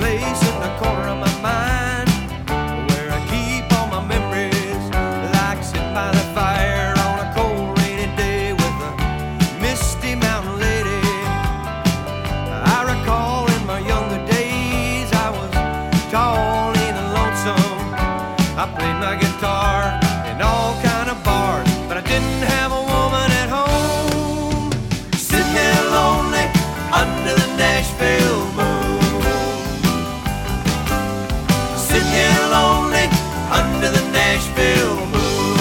place in the corner of my mind where I keep all my memories, like sitting by the fire on a cold rainy day with a misty mountain lady. I recall in my younger days I was tall and lonesome. I played my guitar in all kind of bars, but I didn't have a woman at home. Sitting there lonely under the Nashville moon. Sitting here lonely under the Nashville moon.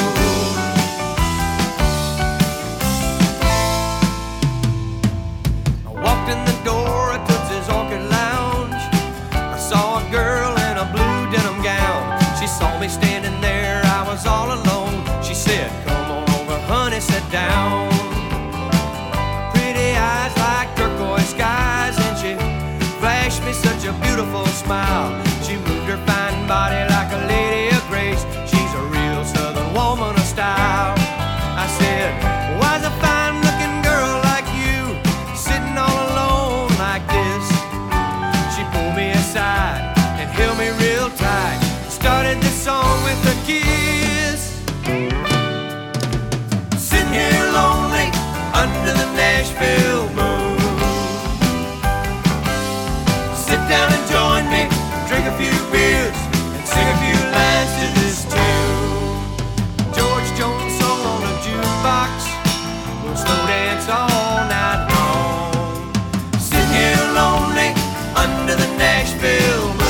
I walked in the door at Tootsie's Orchid Lounge. I saw a girl in a blue denim gown. She saw me standing there, I was all alone. She said, "Come on over, honey, sit down." Pretty eyes like turquoise skies, and she flashed me such a beautiful smile. She moved her fine body like a lady of grace. She's a real southern woman of style. I said, "Why's a fine-looking girl like you sitting all alone like this?" She pulled me aside and held me real tight. Started this song with a kiss. Sitting here lonely under the Nashville moon. Sit down and join me, drink a few beers, and sing a few lines to this tune. George Jones song on a jukebox, we'll slow dance all night long. Sitting here lonely under the Nashville moon.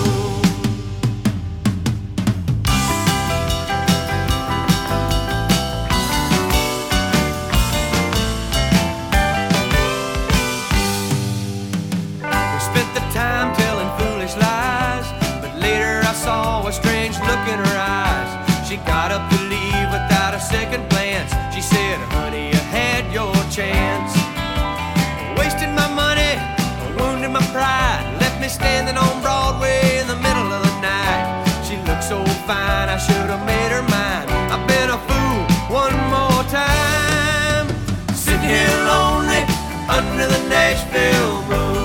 Spent the time telling foolish lies, but later I saw a strange look in her eyes. She got up to leave without a second glance. She said, "Honey, you had your chance. Wasted my money, wounded my pride, left me standing on Broadway in the middle of the night. She looked so fine, I should have made her mine. I've been a fool one more time. Sitting here lonely under the Nashville moon.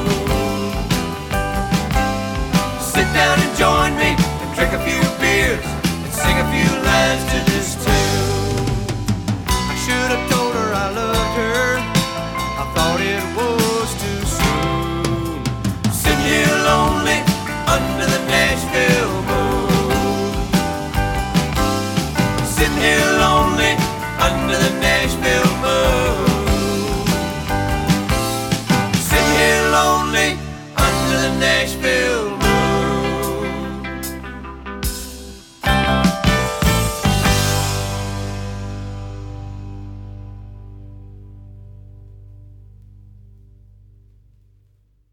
Sit down and join me and drink a few beers and sing a few lines to this tune." I should have told her I loved her, I thought it was too soon. Sitting here lonely under the Nashville moon. Sitting here lonely under the Nashville moon. Sitting here lonely under the Nashville